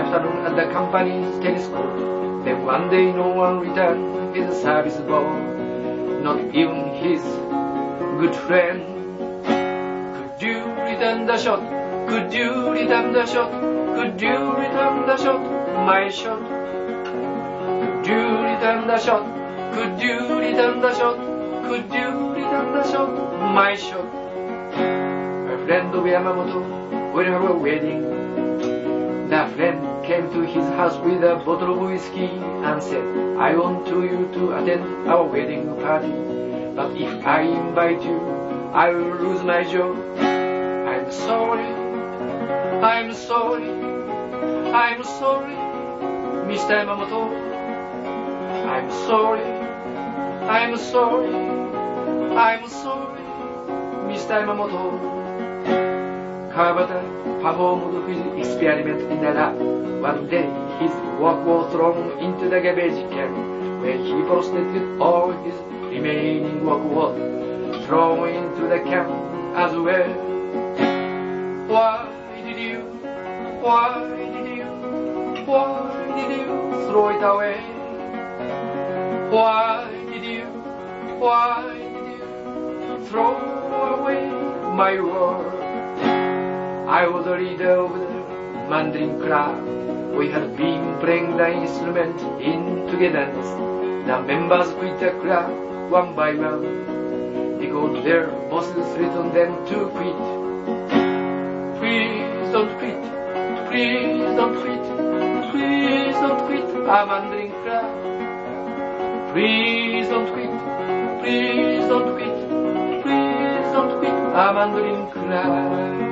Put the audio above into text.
afternoon at the company's tennis court. Then one day no one returned his service ball, not even his good friend. Could you return the shot? Could you return the shot? Could you return the shot? My shot. Could you return the shot? Could you return the shot? Could you return the shot? My shot. A friend of Yamamoto will have a wedding. The friend came to his house with a bottle of whiskey and said, I want you to attend our wedding party, but if I invite you, I will lose my job. I'm sorry, I'm sorry, I'm sorry, Mr. Yamamoto. I'm sorry, I'm sorry, I'm sorry, Mr. Yamamoto. Kawabata performed his experiment in a lab. One day his work was thrown into the garbage can, where he prostrated all his remaining work was thrown into the can as well. Why did you throw it away? Why did you throw away my work? I was the leader of the Mandarin club. We had been playing the instrument in togetherness. The members quit the club one by one because their bosses threatened them to quit. Please don't quit. Please don't quit. Please don't quit a Mandarin club. Please don't quit. Please don't quit. Please don't quit a Mandarin club.